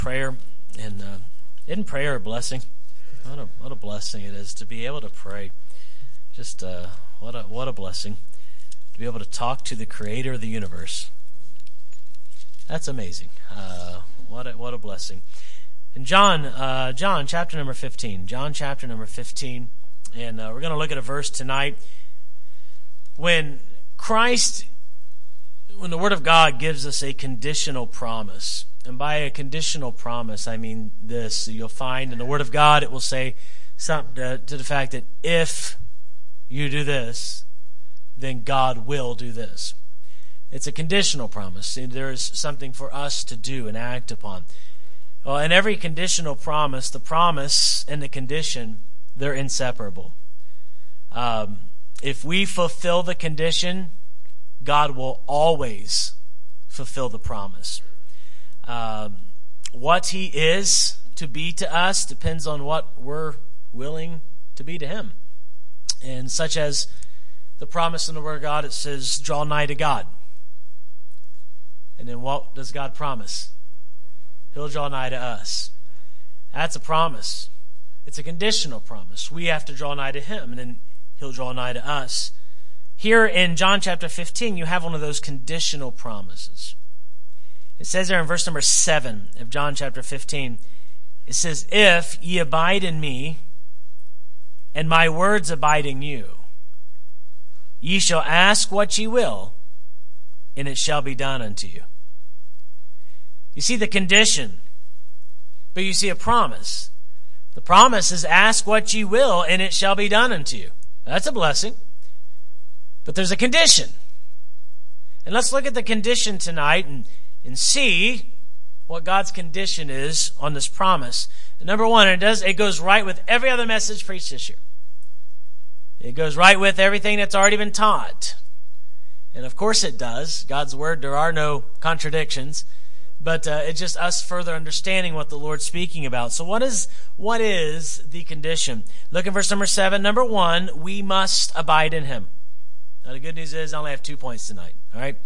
prayer, and isn't prayer a blessing? What a blessing it is to be able to pray. Just what a blessing to be able to talk to the Creator of the universe. That's amazing. What a blessing. In John chapter number 15. John chapter number 15, and we're going to look at a verse tonight when the Word of God gives us a conditional promise. And by a conditional promise, I mean this. You'll find in the Word of God, it will say something to the fact that if you do this, then God will do this. It's a conditional promise. There is something for us to do and act upon. Well, in every conditional promise, the promise and the condition, they're inseparable. If we fulfill the condition, God will always fulfill the promise. What He is to be to us depends on what we're willing to be to Him. And such as the promise in the Word of God, it says, draw nigh to God. And then what does God promise? He'll draw nigh to us. That's a promise. It's a conditional promise. We have to draw nigh to Him, and then He'll draw nigh to us. Here in John chapter 15, you have one of those conditional promises. It says there in verse number 7 of John chapter 15, it says, if ye abide in me, and my words abide in you, ye shall ask what ye will, and it shall be done unto you. You see the condition, but you see a promise. The promise is ask what ye will, and it shall be done unto you. That's a blessing. But there's a condition. And let's look at the condition tonight and see what God's condition is on this promise. And number one, it goes right with every other message preached this year. It goes right with everything that's already been taught. And of course it does. God's Word, there are no contradictions. But it's just us further understanding what the Lord's speaking about. So what is the condition? Look at verse number 7. Number 1, we must abide in Him. Now the good news is I only have 2 points tonight. All right?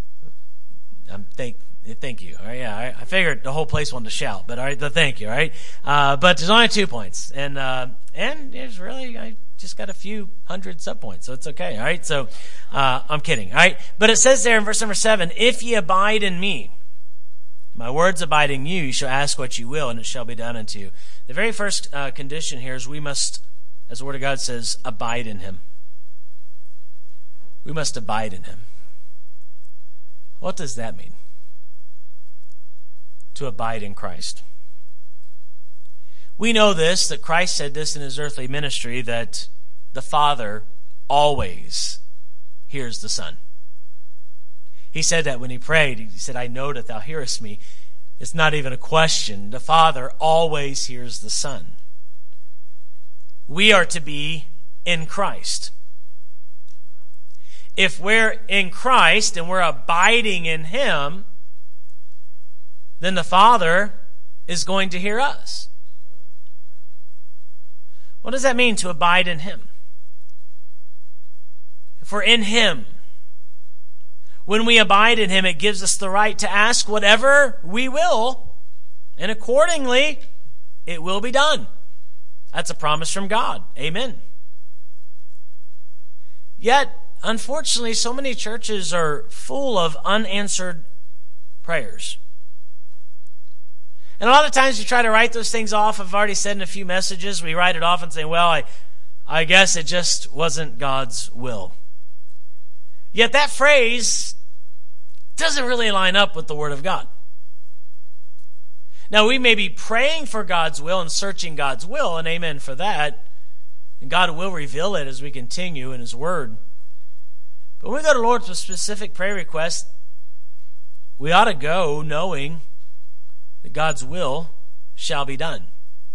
Thank you. All right, yeah, I figured the whole place wanted to shout, but all right, thank you. All right, but there's only 2 points, and there's really I just got a few hundred subpoints, so it's okay. All right, so I'm kidding. All right, but it says there in verse number 7, if ye abide in me, my words abide in you, you shall ask what you will, and it shall be done unto you. The very first condition here is we must, as the Word of God says, abide in Him. We must abide in Him. What does that mean? To abide in Christ. We know this, that Christ said this in His earthly ministry, that the Father always hears the Son. He said that when He prayed. He said, I know that thou hearest me. It's not even a question. The Father always hears the Son. We are to be in Christ. If we're in Christ and we're abiding in Him, then the Father is going to hear us. What does that mean to abide in Him? If we're in Him, when we abide in Him, it gives us the right to ask whatever we will, and accordingly, it will be done. That's a promise from God. Amen. Yet, unfortunately, so many churches are full of unanswered prayers. And a lot of times we try to write those things off. I've already said in a few messages, we write it off and say, well, I guess it just wasn't God's will. Yet that phrase doesn't really line up with the Word of God. Now, we may be praying for God's will and searching God's will, and amen for that. And God will reveal it as we continue in His Word. But when we go to the Lord with specific prayer requests, we ought to go knowing that God's will shall be done.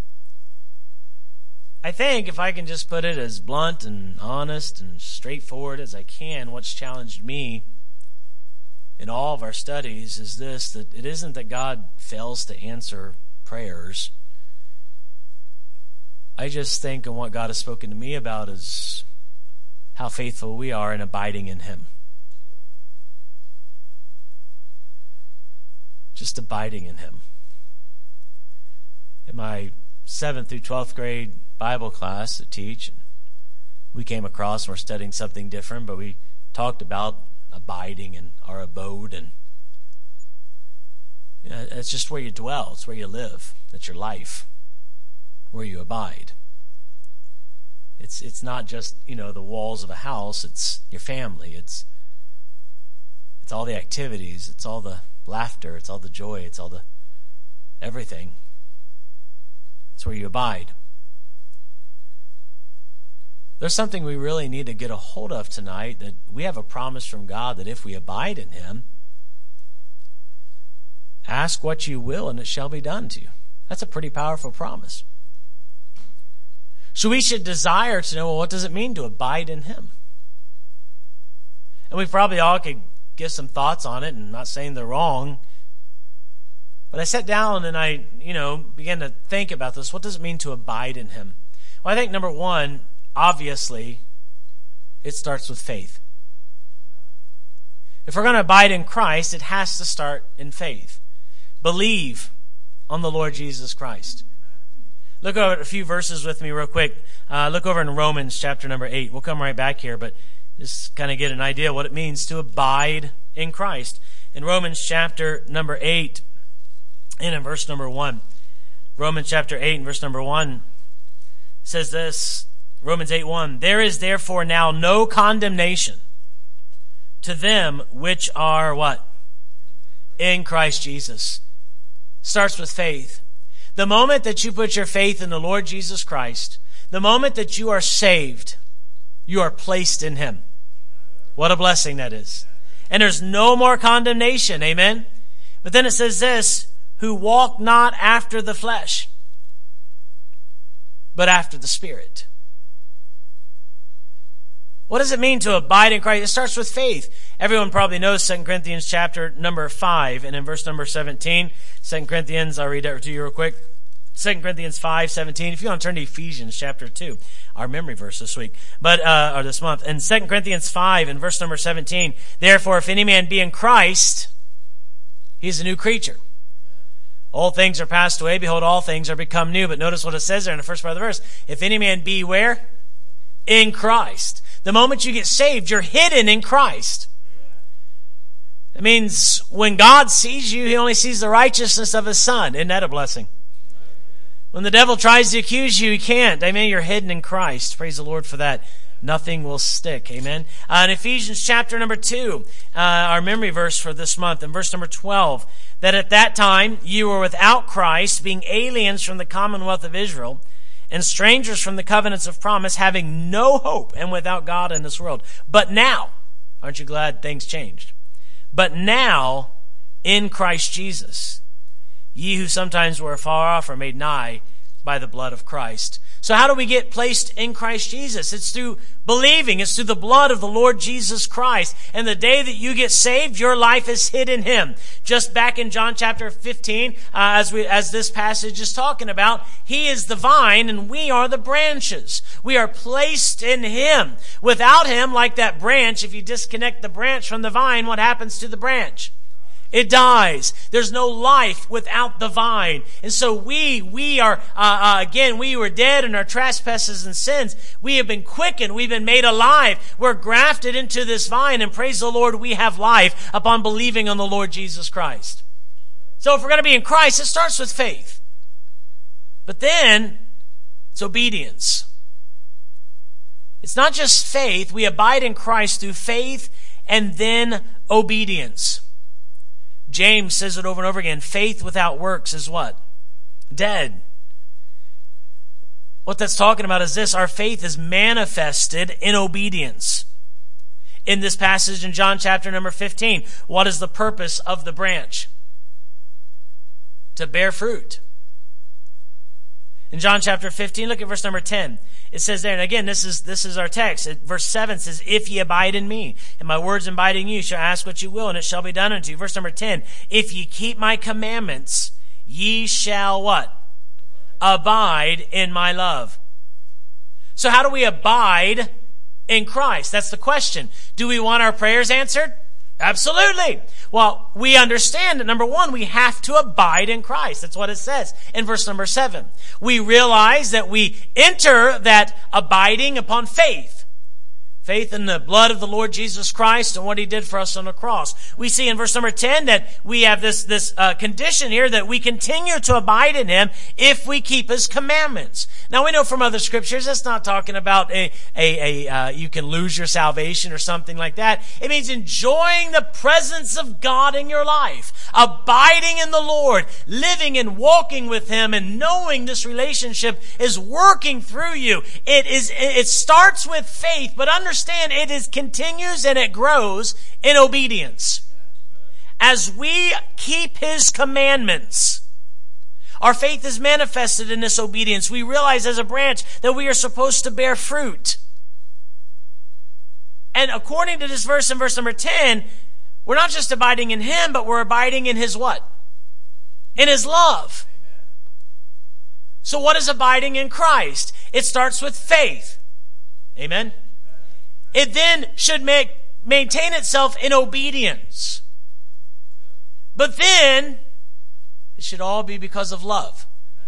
I think if I can just put it as blunt and honest and straightforward as I can, what's challenged me in all of our studies is this, that it isn't that God fails to answer prayers. I just think and what God has spoken to me about is how faithful we are in abiding in Him. Just abiding in Him. my 7th through 12th grade Bible class to teach. We came across, and we're studying something different, but we talked about abiding and our abode, and it's just where you dwell. It's where you live. It's your life, where you abide. It's not just the walls of a house. It's your family. It's all the activities. It's all the laughter. It's all the joy. It's all the everything. It's where you abide. There's something we really need to get a hold of tonight, that we have a promise from God that if we abide in Him, ask what you will and it shall be done to you. That's a pretty powerful promise. So we should desire to know, well, what does it mean to abide in Him? And we probably all could give some thoughts on it, and I'm not saying they're wrong. But I sat down and I, began to think about this. What does it mean to abide in Him? Well, I think number one, obviously, it starts with faith. If we're going to abide in Christ, it has to start in faith. Believe on the Lord Jesus Christ. Look over at a few verses with me real quick. Look over in Romans chapter number 8. We'll come right back here, but just kind of get an idea of what it means to abide in Christ. In Romans chapter number 8, and in verse number 1. Romans chapter 8 and verse number 1 says this, Romans 8:1, there is therefore now no condemnation to them which are what? In Christ Jesus. Starts with faith. The moment that you put your faith in the Lord Jesus Christ, the moment that you are saved, you are placed in Him. What a blessing that is. And there's no more condemnation. Amen? But then it says this, who walk not after the flesh, but after the Spirit. What does it mean to abide in Christ? It starts with faith. Everyone probably knows 2 Corinthians chapter number 5, and in verse number 17, 2 Corinthians, I'll read that to you real quick. 2 Corinthians 5:17. If you want to turn to Ephesians chapter 2, our memory verse this week, or this month. In 2 Corinthians 5 and verse number 17, therefore, if any man be in Christ, he's a new creature. All things are passed away. Behold, all things are become new. But notice what it says there in the first part of the verse. If any man be where? In Christ. The moment you get saved, you're hidden in Christ. It means when God sees you, He only sees the righteousness of His Son. Isn't that a blessing? When the devil tries to accuse you, he can't. Amen. You're hidden in Christ. Praise the Lord for that. Nothing will stick. Amen. In Ephesians chapter number 2, our memory verse for this month, in verse number 12, that at that time you were without Christ, being aliens from the commonwealth of Israel, and strangers from the covenants of promise, having no hope and without God in this world. But now, aren't you glad things changed? But now, in Christ Jesus, ye who sometimes were far off are made nigh by the blood of Christ. So how do we get placed in Christ Jesus? It's through believing. It's through the blood of the Lord Jesus Christ. And the day that you get saved, your life is hid in Him. Just back in John chapter 15, as this passage is talking about, He is the vine and we are the branches. We are placed in Him. Without Him, like that branch, if you disconnect the branch from the vine, what happens to the branch? It dies. There's no life without the vine. And so we are, again, we were dead in our trespasses and sins. We have been quickened. We've been made alive. We're grafted into this vine, and praise the Lord, we have life upon believing on the Lord Jesus Christ. So if we're going to be in Christ, it starts with faith. But then, it's obedience. It's not just faith. We abide in Christ through faith and then obedience. James says it over and over again. Faith without works is what? Dead. What that's talking about is this. Our faith is manifested in obedience. In this passage in John chapter number 15, what is the purpose of the branch? To bear fruit. In John chapter 15, look at verse number 10. It says there, and again, this is our text. Verse 7 says, if ye abide in me, and my words abide in you, you shall ask what you will, and it shall be done unto you. Verse number 10, if ye keep my commandments, ye shall what? Abide in my love. So how do we abide in Christ? That's the question. Do we want our prayers answered? Absolutely. Well, we understand that, number one, we have to abide in Christ. That's what it says in verse number 7. We realize that we enter that abiding upon faith. Faith in the blood of the Lord Jesus Christ and what he did for us on the cross. We see in verse number 10 that we have this condition here that we continue to abide in him if we keep his commandments. Now we know from other scriptures that's not talking about you can lose your salvation or something like that. It means enjoying the presence of God in your life, abiding in the Lord, living and walking with him, and knowing this relationship is working through you. It starts with faith, but understand it continues and it grows in obedience. As we keep his commandments, our faith is manifested in this obedience. We realize as a branch that we are supposed to bear fruit. And according to this verse in verse number 10, we're not just abiding in him, but we're abiding in his what? In his love. So what is abiding in Christ? It starts with faith. Amen? It then should maintain itself in obedience. But then, it should all be because of love.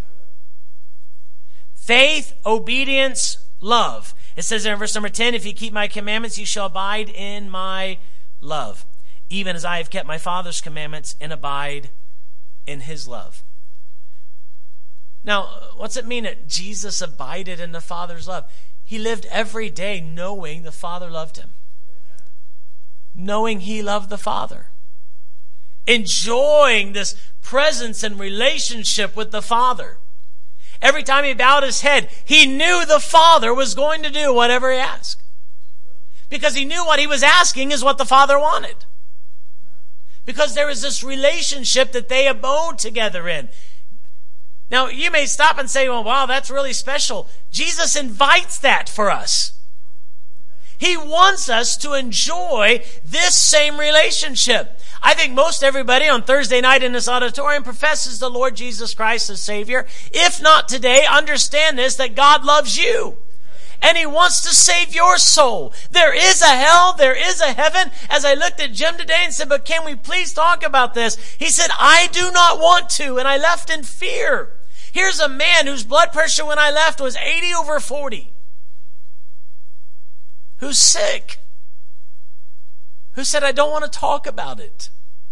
Faith, obedience, love. It says there in verse number 10, if you keep my commandments, you shall abide in my love, even as I have kept my Father's commandments and abide in his love. Now, what's it mean that Jesus abided in the Father's love? He lived every day knowing the Father loved him. Knowing he loved the Father. Enjoying this presence and relationship with the Father. Every time he bowed his head, he knew the Father was going to do whatever he asked. Because he knew what he was asking is what the Father wanted. Because there is this relationship that they abode together in. Now, you may stop and say, well, wow, that's really special. Jesus invites that for us. He wants us to enjoy this same relationship. I think most everybody on Thursday night in this auditorium professes the Lord Jesus Christ as Savior. If not today, understand this, that God loves you. And he wants to save your soul. There is a hell, there is a heaven. As I looked at Jim today and said, but can we please talk about this? He said, I do not want to, and I left in fear. Here's a man whose blood pressure when I left was 80/40. Who's sick. Who said, I don't want to talk about it.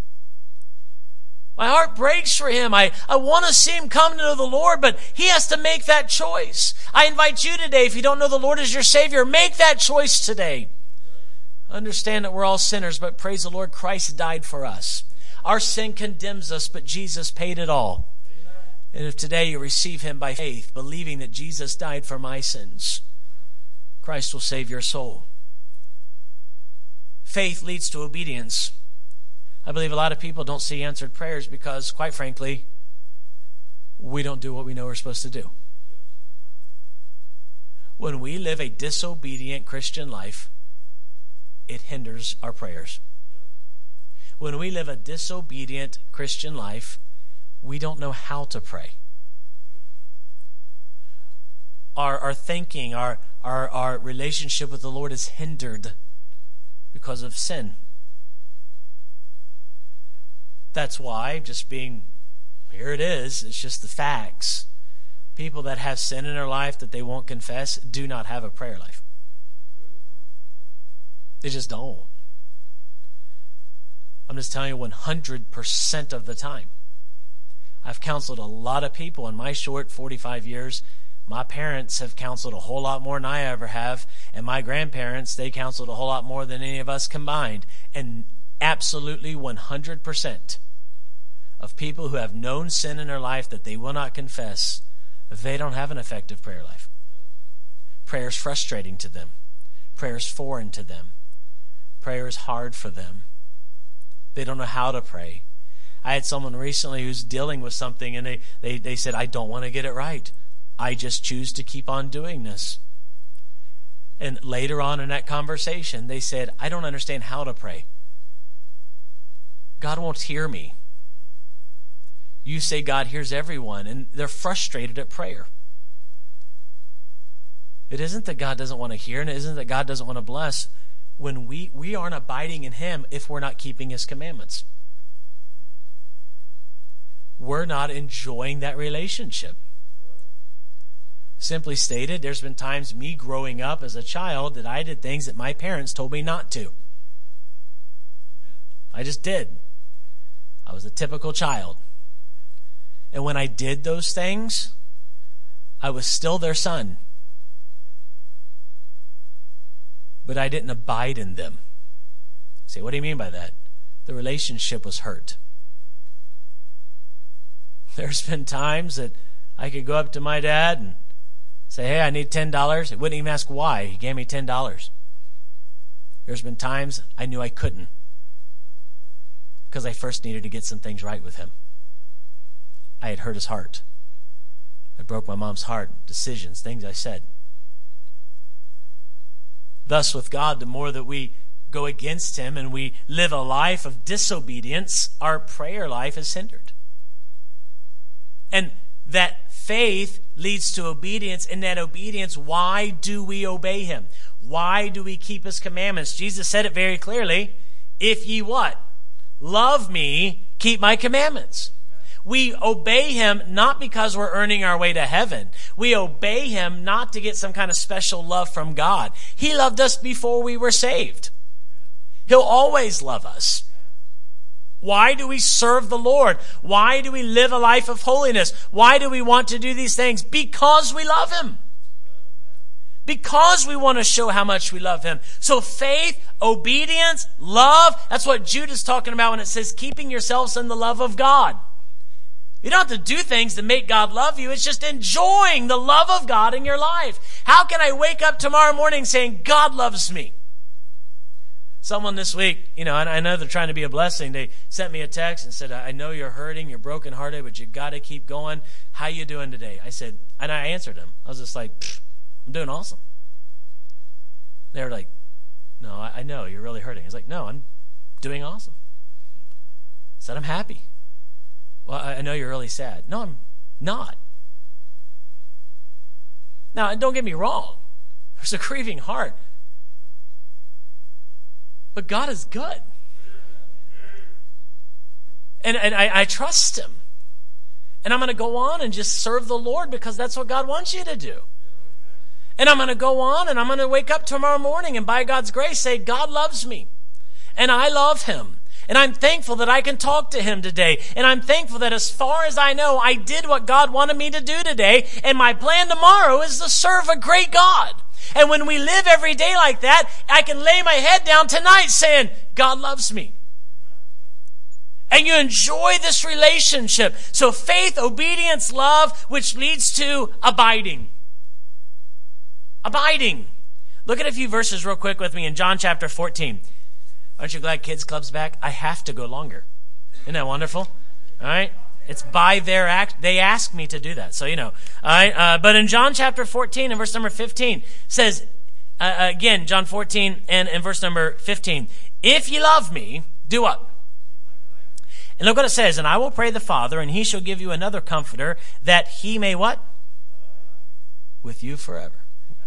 My heart breaks for him. I want to see him come to know the Lord, but he has to make that choice. I invite you today, if you don't know the Lord as your Savior, make that choice today. Understand that we're all sinners, but praise the Lord, Christ died for us. Our sin condemns us, but Jesus paid it all. And if today you receive him by faith, believing that Jesus died for my sins, Christ will save your soul. Faith leads to obedience. I believe a lot of people don't see answered prayers because, quite frankly, we don't do what we know we're supposed to do. When we live a disobedient Christian life, it hinders our prayers. When we live a disobedient Christian life, we don't know how to pray. Our thinking, our relationship with the Lord is hindered because of sin. That's why, here it is, it's just the facts. People that have sin in their life that they won't confess do not have a prayer life. They just don't. I'm just telling you 100% of the time. I've counseled a lot of people in my short 45 years. My parents have counseled a whole lot more than I ever have. And my grandparents, they counseled a whole lot more than any of us combined. And absolutely 100% of people who have known sin in their life that they will not confess, they don't have an effective prayer life. Prayer is frustrating to them. Prayer is foreign to them. Prayer is hard for them. They don't know how to pray. I had someone recently who's dealing with something and they said, I don't want to get it right. I just choose to keep on doing this. And later on in that conversation, they said, I don't understand how to pray. God won't hear me. You say God hears everyone, and they're frustrated at prayer. It isn't that God doesn't want to hear, and it isn't that God doesn't want to bless. when we aren't abiding in him if we're not keeping his commandments. We're not enjoying that relationship. Simply stated, there's been times me growing up as a child that I did things that my parents told me not to. I just did. I was a typical child. And when I did those things, I was still their son. But I didn't abide in them. Say, what do you mean by that? The relationship was hurt. There's been times that I could go up to my dad and say, hey, I need $10. He wouldn't even ask why. He gave me $10. There's been times I knew I couldn't because I first needed to get some things right with him. I had hurt his heart. I broke my mom's heart. Decisions, things I said. Thus, with God, the more that we go against him and we live a life of disobedience, our prayer life is hindered. And that faith leads to obedience. In that obedience, why do we obey him? Why do we keep his commandments? Jesus said it very clearly. If ye what? Love me, keep my commandments. We obey him not because we're earning our way to heaven. We obey him not to get some kind of special love from God. He loved us before we were saved. He'll always love us. Why do we serve the Lord? Why do we live a life of holiness? Why do we want to do these things? Because we love him. Because we want to show how much we love him. So faith, obedience, love, that's what Jude is talking about when it says keeping yourselves in the love of God. You don't have to do things to make God love you. It's just enjoying the love of God in your life. How can I wake up tomorrow morning saying, God loves me? Someone this week, and I know they're trying to be a blessing. They sent me a text and said, I know you're hurting, you're brokenhearted, but you got to keep going. How you doing today? I said, and I answered them. I was just like, I'm doing awesome. They were like, no, I know you're really hurting. I was like, no, I'm doing awesome. I said, I'm happy. Well, I know you're really sad. No, I'm not. Now, don't get me wrong. There's a grieving heart. But God is good. And I trust him. And I'm going to go on and just serve the Lord because that's what God wants you to do. And I'm going to go on and I'm going to wake up tomorrow morning and by God's grace say, God loves me. And I love him. And I'm thankful that I can talk to him today. And I'm thankful that as far as I know, I did what God wanted me to do today. And my plan tomorrow is to serve a great God. And when we live every day like that, I can lay my head down tonight saying, God loves me. And you enjoy this relationship. So faith, obedience, love, which leads to abiding. Abiding. Look at a few verses real quick with me in John chapter 14. Aren't you glad Kids Club's back? I have to go longer. Isn't that wonderful? All right. It's by their act. They asked me to do that. So, All right. But in John chapter 14 and verse number 15 says, again, John 14 and verse number 15, if ye love me, do what? And look what it says, and I will pray the Father, and he shall give you another comforter, that he may what? With you forever.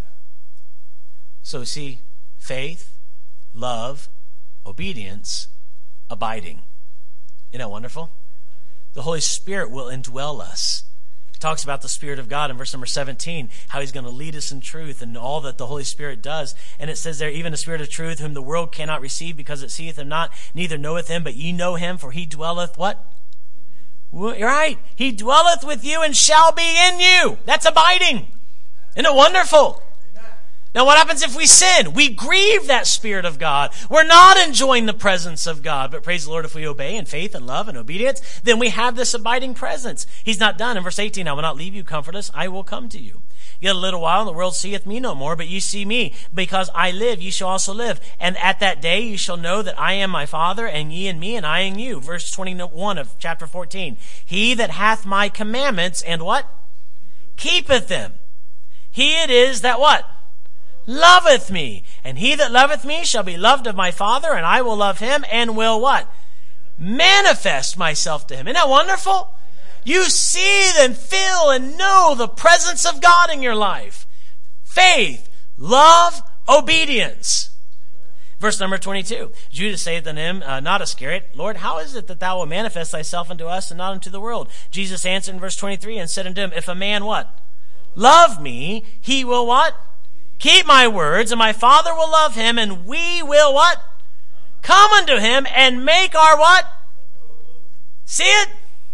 So see, faith, love, obedience, abiding. Isn't that wonderful? The Holy Spirit will indwell us. It talks about the Spirit of God in verse number 17, how he's going to lead us in truth and all that the Holy Spirit does. And it says there, even the Spirit of truth, whom the world cannot receive because it seeth him not, neither knoweth him, but ye know him, for he dwelleth what? Right. He dwelleth with you and shall be in you. That's abiding. Isn't it wonderful? Now what happens if we sin? We grieve that Spirit of God. We're not enjoying the presence of God. But praise the Lord, if we obey in faith and love and obedience, then we have this abiding presence. He's not done. In verse 18, I will not leave you comfortless. I will come to you. Yet a little while, and the world seeth me no more, but you see me. Because I live, ye shall also live. And at that day ye shall know that I am my Father, and ye in me, and I in you. Verse 21 of chapter 14. He that hath my commandments, and what? Keepeth them. He it is that what? Loveth me. And he that loveth me shall be loved of my Father, and I will love him, and will what? Manifest myself to him. Isn't that wonderful? You see and feel and know the presence of God in your life. Faith, love, obedience. Verse number 22, Judas saith unto him, not Iscariot, Lord, how is it that thou wilt manifest thyself unto us and not unto the world? Jesus answered in verse 23 and said unto him, if a man what? Love me, he will what? Keep my words, and my Father will love him, and we will what? Come unto him and make our what? See it?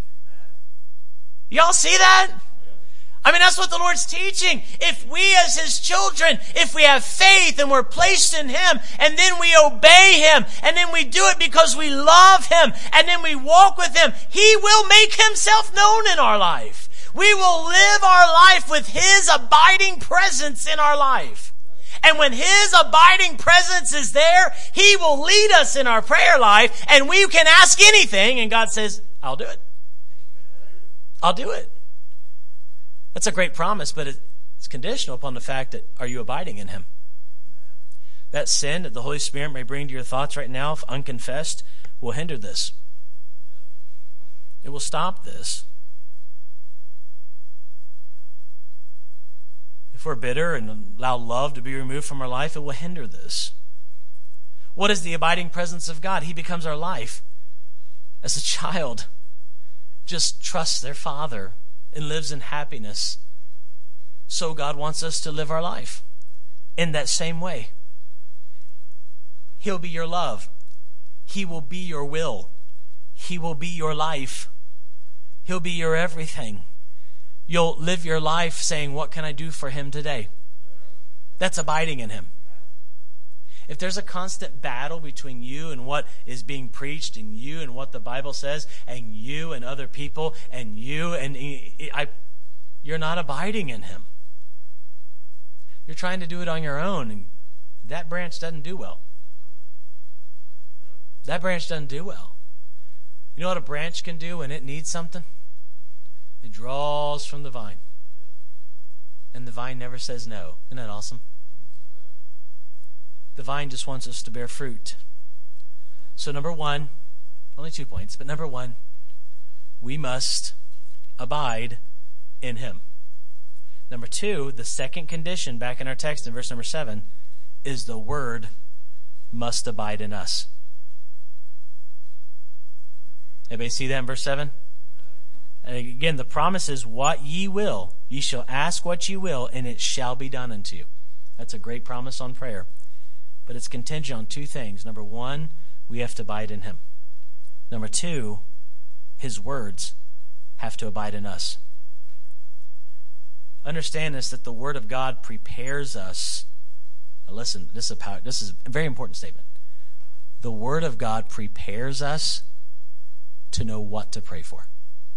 Y'all see that? I mean, that's what the Lord's teaching. If we as his children, if we have faith and we're placed in him, and then we obey him, and then we do it because we love him, and then we walk with him, he will make himself known in our life. We will live our life with his abiding presence in our life. And when his abiding presence is there, he will lead us in our prayer life, and we can ask anything, and God says, I'll do it. I'll do it. That's a great promise, but it's conditional upon the fact that, are you abiding in him? That sin that the Holy Spirit may bring to your thoughts right now, if unconfessed, will hinder this. It will stop this. If we're bitter and allow love to be removed from our life, it will hinder this. What is the abiding presence of God? He becomes our life. As a child just trusts their father and lives in happiness, so God wants us to live our life in that same way. He'll be your love. He will be your will. He will be your life. He'll be your everything. You'll live your life saying, what can I do for him today? That's abiding in him. If there's a constant battle between you and what is being preached, and you and what the Bible says, and you and other people, and you and you're not abiding in him. You're trying to do it on your own, and that branch doesn't do well. That branch doesn't do well. You know what a branch can do when it needs something? It draws from the vine. And the vine never says no. Isn't that awesome? The vine just wants us to bear fruit. So number one, only 2 points, but number one, we must abide in him. Number two, the second condition back in our text in verse number 7 is the word must abide in us. Everybody see that in verse 7? And again, the promise is, what ye will, ye shall ask what ye will, and it shall be done unto you. That's a great promise on prayer. But it's contingent on two things. Number one, we have to abide in him. Number two, his words have to abide in us. Understand this, that the word of God prepares us. Now listen, this is a very important statement. The word of God prepares us to know what to pray for.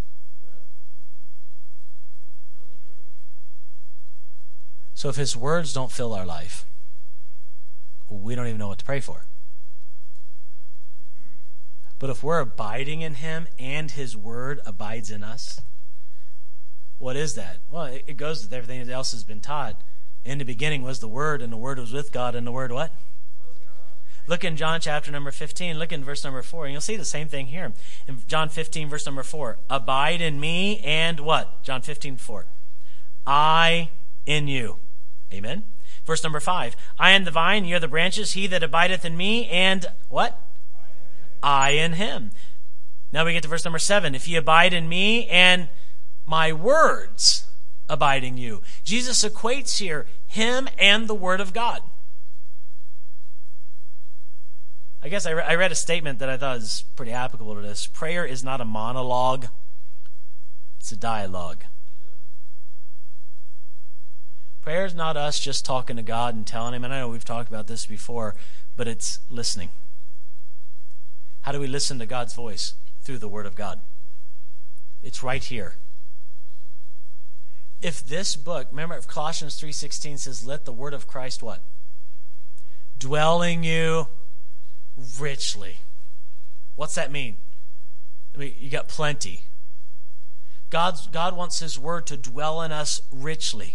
So if his words don't fill our life, we don't even know what to pray for. But if we're abiding in him and his word abides in us, what is that? Well, it goes with everything else has been taught. In the beginning was the Word, and the Word was with God, and the Word what? Look in John chapter number 15. Look in verse number 4, and you'll see the same thing here. In John 15, verse number 4. Abide in me, and what? John 15, 4. I in you. Amen. Verse number 5. I am the vine, ye are the branches. He that abideth in me, and what? I in him. Now we get to verse number 7. If ye abide in me, and my words abide in you. Jesus equates here him and the Word of God. I guess I read a statement that I thought was pretty applicable to this. Prayer is not a monologue. It's a dialogue. Prayer is not us just talking to God and telling him, and I know we've talked about this before, but it's listening. How do we listen to God's voice? Through the Word of God. It's right here. If this book, remember if Colossians 3:16 says, let the word of Christ what? Dwell in you richly. What's that mean? I mean, you got plenty. God wants his word to dwell in us richly.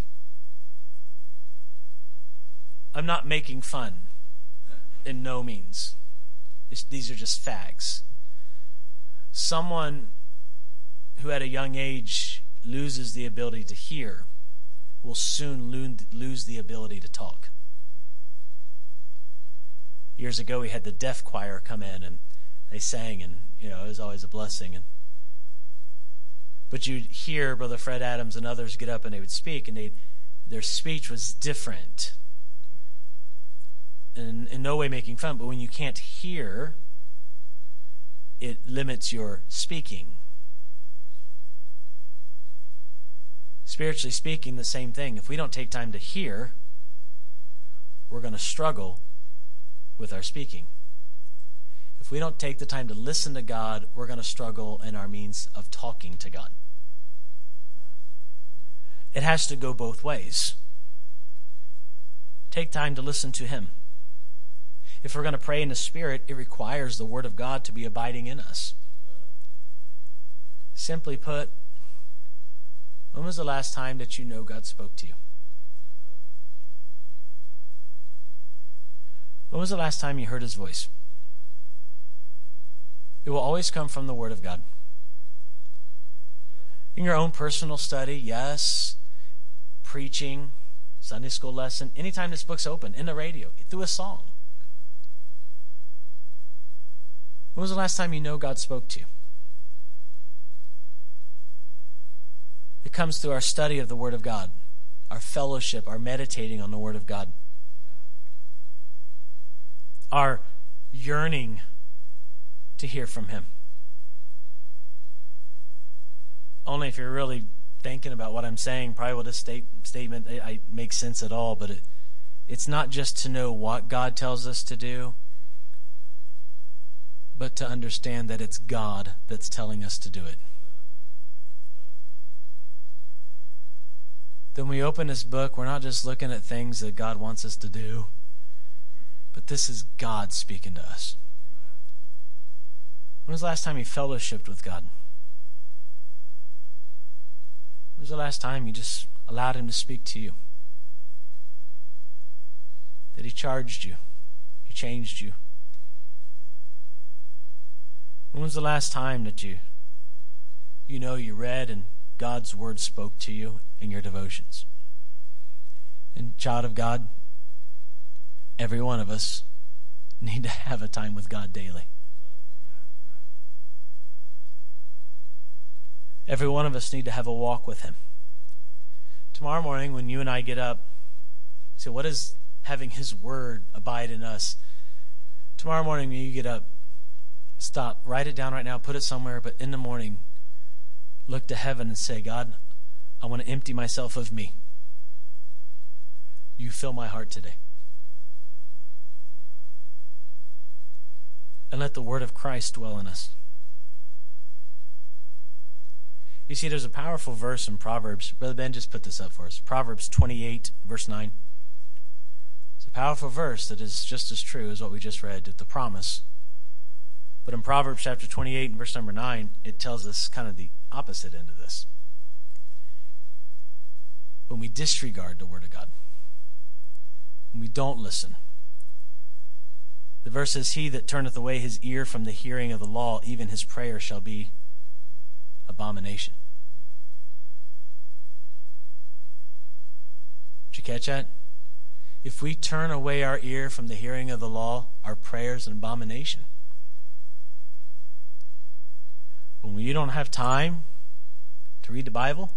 I'm not making fun. In no means. These are just facts. Someone who at a young age loses the ability to hear will soon lose the ability to talk. Years ago, we had the deaf choir come in, and they sang, and it was always a blessing. But you'd hear Brother Fred Adams and others get up, and they would speak, and their speech was different. And in no way making fun, but when you can't hear, it limits your speaking. Spiritually speaking, the same thing. If we don't take time to hear, we're going to struggle with our speaking. If we don't take the time to listen to God, we're going to struggle in our means of talking to God. It has to go both ways. Take time to listen to Him. If we're going to pray in the Spirit, it requires the Word of God to be abiding in us. Simply put, when was the last time that you know God spoke to you? When was the last time you heard His voice? It will always come from the Word of God. In your own personal study, yes. Preaching, Sunday school lesson, anytime this book's open, in the radio, through a song. When was the last time you know God spoke to you? It comes through our study of the Word of God, our fellowship, our meditating on the Word of God, our yearning to hear from Him. Only if you're really thinking about what I'm saying, probably will this statement make sense at all, but it's not just to know what God tells us to do, but to understand that it's God that's telling us to do it. Then we open this book, we're not just looking at things that God wants us to do, but this is God speaking to us. When was the last time you fellowshiped with God? When was the last time you just allowed Him to speak to you? That He charged you? He changed you? When was the last time that you read and God's Word spoke to you in your devotions? And child of God, every one of us need to have a time with God daily. Every one of us need to have a walk with Him. Tomorrow morning when you and I get up, say, what is having His Word abide in us? Tomorrow morning when you get up, stop, write it down right now, put it somewhere, but in the morning, look to heaven and say, God, I want to empty myself of me. You fill my heart today. And let the Word of Christ dwell in us. You see, there's a powerful verse in Proverbs. Brother Ben just put this up for us. Proverbs 28, verse 9. It's a powerful verse that is just as true as what we just read, the promise. But in Proverbs chapter 28 and verse number 9, it tells us kind of the opposite end of this. When we disregard the Word of God, when we don't listen. The verse says, he that turneth away his ear from the hearing of the law, even his prayer shall be abomination. Did you catch that? If we turn away our ear from the hearing of the law, our prayer is an abomination. When you don't have time to read the Bible,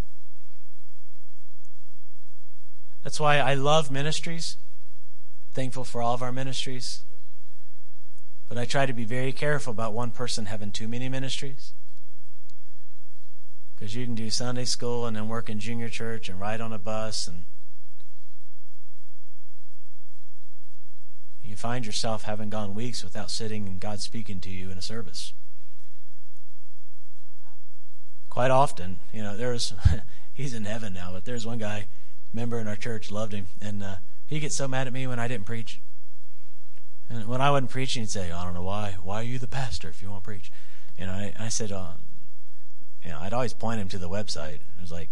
that's why I love ministries. Thankful for all of our ministries. But I try to be very careful about one person having too many ministries. Because you can do Sunday school and then work in junior church and ride on a bus, and you find yourself having gone weeks without sitting and God speaking to you in a service. Quite often, there's he's in heaven now, but there's one guy, member in our church, loved him, and he gets so mad at me when I didn't preach. And when I wasn't preaching, he'd say, I don't know why are you the pastor if you won't preach? I said, I'd always point him to the website. It was like,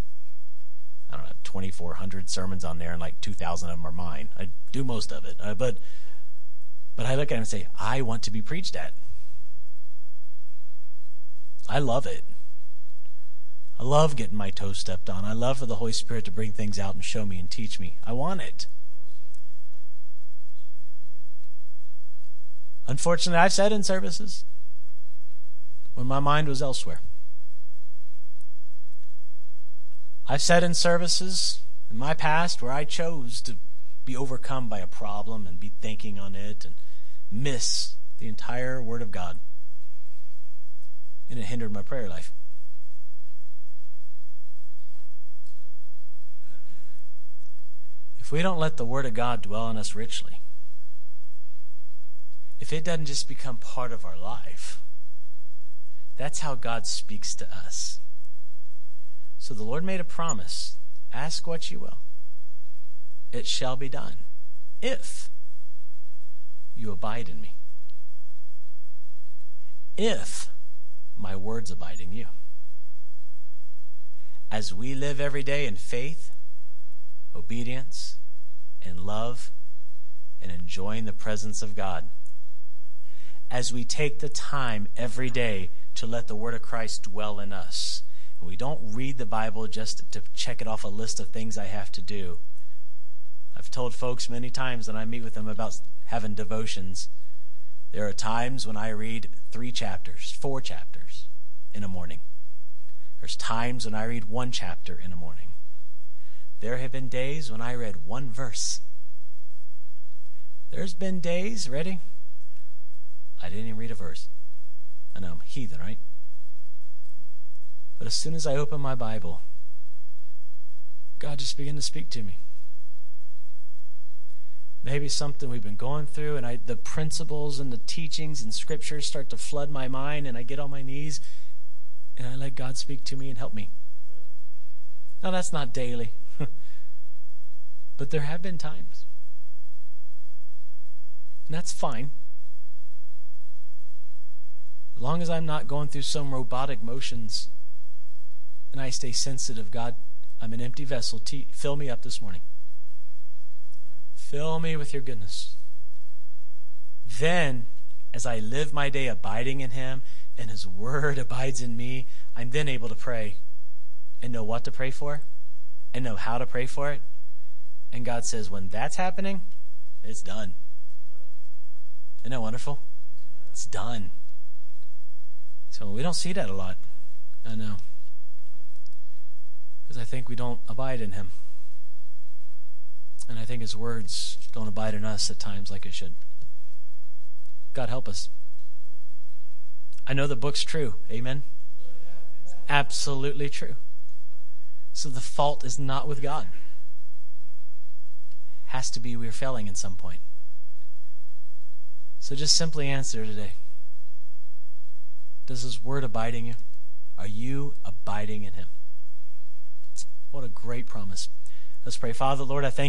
2,400 sermons on there, and like 2,000 of them are mine. I do most of it, but I look at him and say, I want to be preached at. I love it. I love getting my toes stepped on. I love for the Holy Spirit to bring things out and show me and teach me. I want it. Unfortunately, I've said in services when my mind was elsewhere. I've said in services in my past where I chose to be overcome by a problem and be thinking on it and miss the entire Word of God. And it hindered my prayer life. If we don't let the Word of God dwell in us richly, if it doesn't just become part of our life, that's how God speaks to us. So the Lord made a promise. Ask what you will. It shall be done if you abide in me. If my words abide in you. As we live every day in faith, obedience, and love, and enjoying the presence of God, as we take the time every day to let the Word of Christ dwell in us, and we don't read the Bible just to check it off a list of things I have to do. I've told folks many times when I meet with them about having devotions, there are times when I read 3 chapters, 4 chapters in a morning. There's times when I read 1 chapter in a morning. There have been days when I read 1 verse. There's been days, ready? I didn't even read a verse. I know I'm a heathen, right? But as soon as I open my Bible, God just began to speak to me. Maybe something we've been going through, and the principles and the teachings and scriptures start to flood my mind, and I get on my knees, and I let God speak to me and help me. Now, that's not daily, but there have been times. And that's fine. As long as I'm not going through some robotic motions, and I stay sensitive, God, I'm an empty vessel. Fill me up this morning. Fill me with your goodness. Then, as I live my day abiding in him and his word abides in me, I'm then able to pray and know what to pray for and know how to pray for it. And God says, when that's happening, it's done. Isn't that wonderful? It's done. So we don't see that a lot. I know. Because I think we don't abide in him. And I think his words don't abide in us at times like it should. God help us. I know the book's true. Amen? Absolutely true. So the fault is not with God. Has to be we're failing in some point. So just simply answer today. Does his word abide in you? Are you abiding in him? What a great promise. Let's pray. Father, Lord, I thank you.